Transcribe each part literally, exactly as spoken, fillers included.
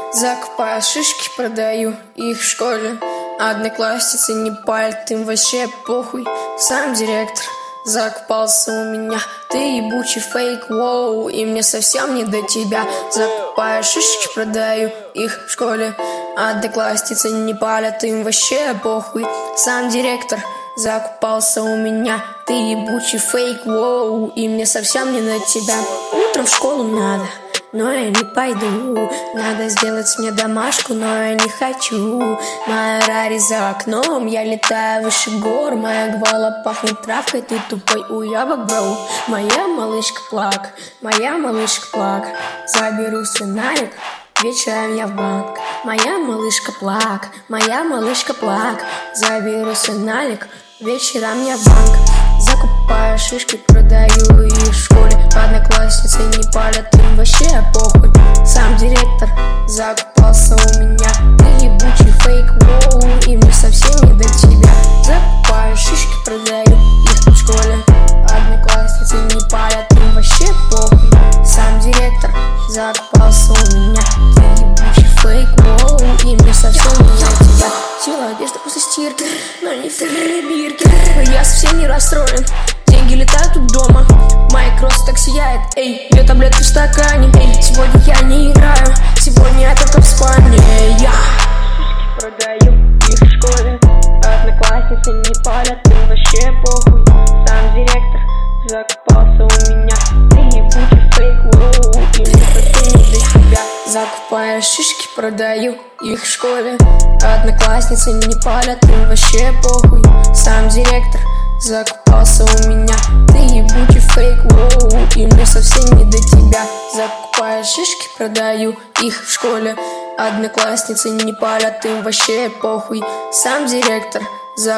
Закупаю шишки, продаю их в школе. Одноклассницы не палят, им вообще похуй. Сам директор закупался у меня. Ты ебучий фейк, воу, и мне совсем не до тебя. Закупаю шишки, продаю их в школе. Одноклассницы не палят, им вообще похуй. Сам директор закупался у меня. Ты ебучий фейк, воу, и мне совсем не до тебя. Утром в школу надо, но я не пойду. Надо сделать мне домашку, но я не хочу. Моя Рари за окном, я летаю выше гор. Моя гвала пахнет травкой, ты тупой уебок, бро. Моя малышка плак, моя малышка плак. Заберу свинаек, вечером я в банк. Моя малышка плак, моя малышка плак. Заберу свиналик, вечером я в банк. Закупаю шишки, продаю их в школе. Одноклассницы не палят, им вообще похуй. Сам директор закупался у меня. Ты ебучий фейк, воу, и мне совсем не до тебя. Закупаю шишки, продаю их в школе. Одноклассницы не палят, им вообще похуй. Сам директор закупался у меня. Ты ебучий фейк, воу, и мне совсем не до тебя. Сила одежда после стирки, но не феррибирки. Я совсем не расстроен, деньги летают у дома. Моя кросс так сияет, эй, две таблетки в стакане. Эй, сегодня я не играю, сегодня я только в спальне. Я шишки продаю их в школе. Одноклассницы не палят, им вообще похуй. Сам директор закупался у меня. Ты ебучий фейк, воу, и мне совсем не до тебя. Закупаю шишки, продаю их в школе. Одноклассницы не палят, им вообще похуй. Сам директор закупался у меня. Ты ебучий фейк, воу, и мне совсем не до тебя. Закупаю шишки, продаю их в школе. Одноклассницы не палят, им вообще похуй. Сам директор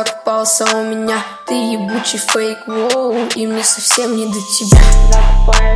закупался у меня. Ты ебучий фейк, воу, и мне совсем не до тебя. Закупаю